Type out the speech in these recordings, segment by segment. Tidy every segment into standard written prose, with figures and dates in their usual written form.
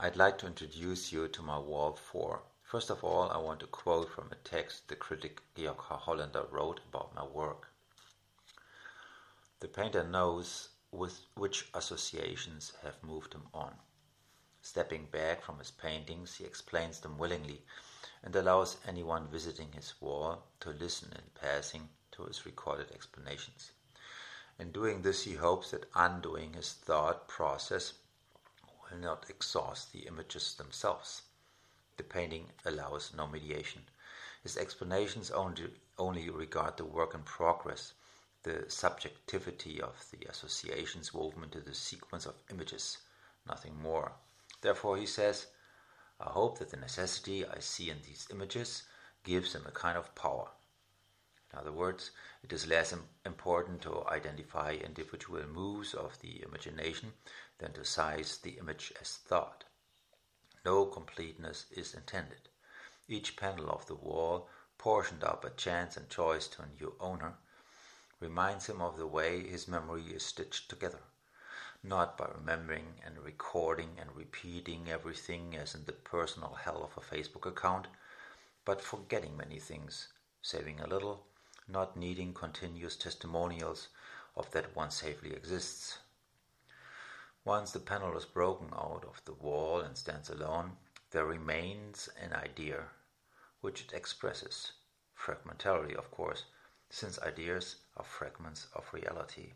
I'd like to introduce you to my wall 4. First of all, I want to quote from a text the critic Georg Hollander wrote about my work. The painter knows with which associations have moved him on. Stepping back from his paintings, he explains them willingly and allows anyone visiting his wall to listen in passing to his recorded explanations. In doing this, he hopes that undoing his thought process will not exhaust the images themselves. The painting allows no mediation. His explanations only regard the work in progress, the subjectivity of the associations woven into the sequence of images, nothing more. Therefore, he says, I hope that the necessity I see in these images gives them a kind of power. In other words, it is less important to identify individual moves of the imagination than to size the image as thought. No completeness is intended. Each panel of the wall, portioned out by chance and choice to a new owner, reminds him of the way his memory is stitched together, not by remembering and recording and repeating everything as in the personal hell of a Facebook account, but forgetting many things, saving a little, not needing continuous testimonials of that one safely exists. Once the panel is broken out of the wall and stands alone, there remains an idea which it expresses, fragmentarily of course, since ideas are fragments of reality.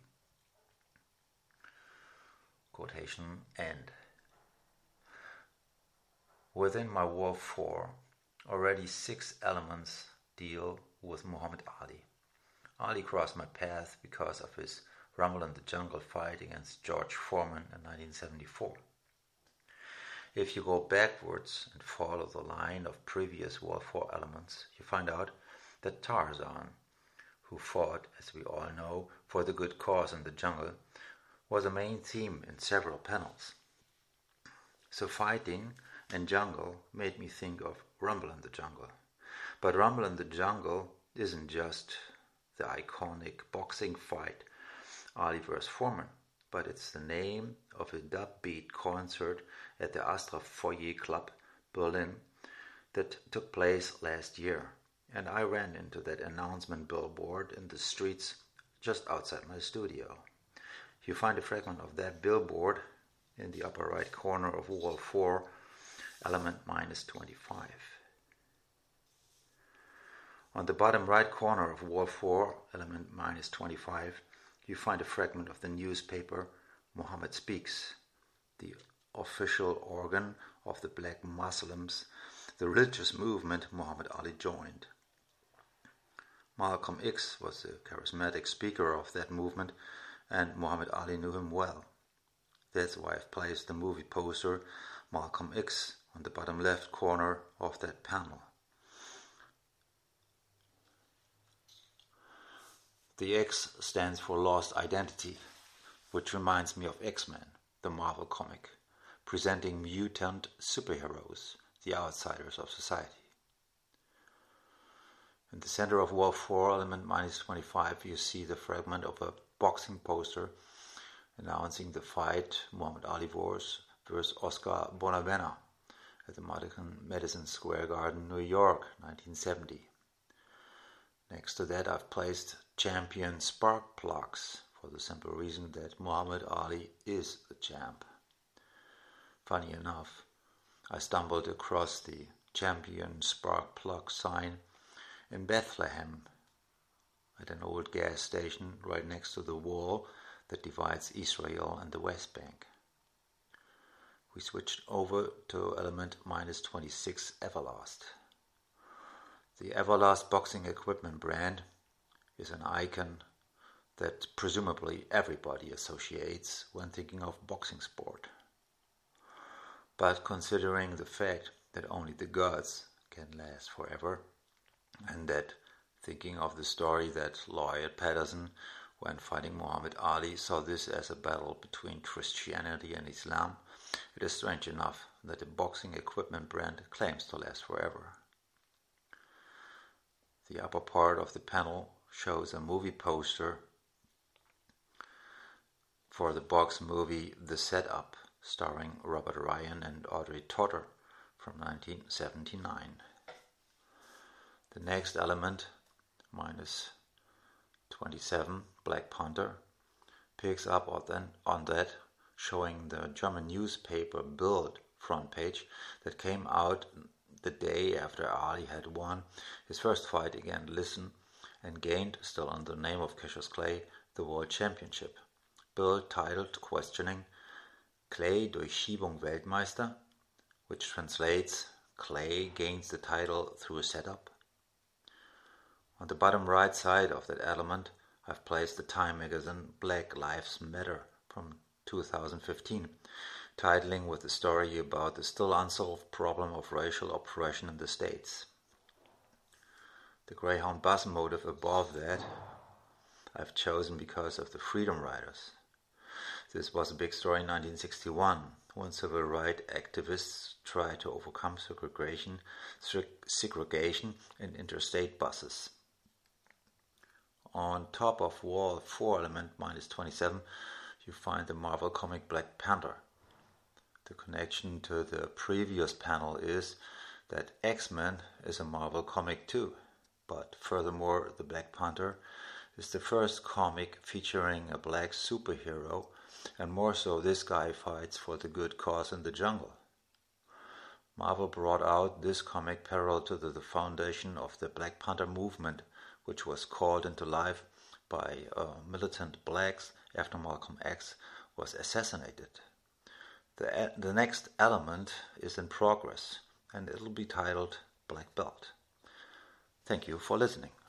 Quotation end. Within my wall 4, already 6 elements deal with Muhammad Ali. Ali crossed my path because of his Rumble in the Jungle fight against George Foreman in 1974. If you go backwards and follow the line of previous wall 4 elements, you find out that Tarzan, who fought, as we all know, for the good cause in the jungle, was a main theme in several panels. So fighting and jungle made me think of Rumble in the Jungle. But Rumble in the Jungle isn't just the iconic boxing fight Ali vs. Foreman, but it's the name of a dub-beat concert at the Astra Foyer Club, Berlin, that took place last year. And I ran into that announcement billboard in the streets just outside my studio. You find a fragment of that billboard in the upper right corner of wall 4, element -25. On the bottom right corner of wall 4, element -25, you find a fragment of the newspaper Muhammad Speaks, the official organ of the black Muslims, the religious movement Muhammad Ali joined. Malcolm X was the charismatic speaker of that movement, and Muhammad Ali knew him well. That's why I've placed the movie poster Malcolm X on the bottom left corner of that panel. The X stands for Lost Identity, which reminds me of X-Men, the Marvel comic, presenting mutant superheroes, the outsiders of society. In the center of wall 4, element -25, you see the fragment of a boxing poster announcing the fight Muhammad Ali versus Oscar Bonavena at the Madison Square Garden, New York, 1970. Next to that, I've placed champion spark plugs for the simple reason that Muhammad Ali is the champ. Funny enough, I stumbled across the champion spark plug sign in Bethlehem at an old gas station right next to the wall that divides Israel and the West Bank. We switched over to element -26, Everlast. The Everlast boxing equipment brand is an icon that presumably everybody associates when thinking of boxing sport. But considering the fact that only the gods can last forever, and that thinking of the story that Lloyd Patterson, when fighting Muhammad Ali, saw this as a battle between Christianity and Islam, it is strange enough that a boxing equipment brand claims to last forever. The upper part of the panel shows a movie poster for the box movie The Setup, starring Robert Ryan and Audrey Totter from 1979. The next element, minus 27, Black Panther, picks up on that, showing the German newspaper Bild front page that came out the day after Ali had won his first fight against Lisson and gained, still under the name of Cassius Clay, the World Championship. Bild titled, questioning, Clay durch Schiebung Weltmeister, which translates, Clay gains the title through a setup. On the bottom right side of that element, I've placed the Time magazine Black Lives Matter from 2015, titling with a story about the still unsolved problem of racial oppression in the States. The Greyhound bus motive above that I've chosen because of the Freedom Riders. This was a big story in 1961 when civil rights activists tried to overcome segregation in interstate buses. On top of wall 4 element minus 27, you find the Marvel comic Black Panther. The connection to the previous panel is that X-Men is a Marvel comic too, but furthermore the Black Panther is the first comic featuring a black superhero, and more so this guy fights for the good cause in the jungle. Marvel brought out this comic parallel to the foundation of the Black Panther movement, which was called into life by militant blacks after Malcolm X was assassinated. The next element is in progress, and it'll be titled Black Belt. Thank you for listening.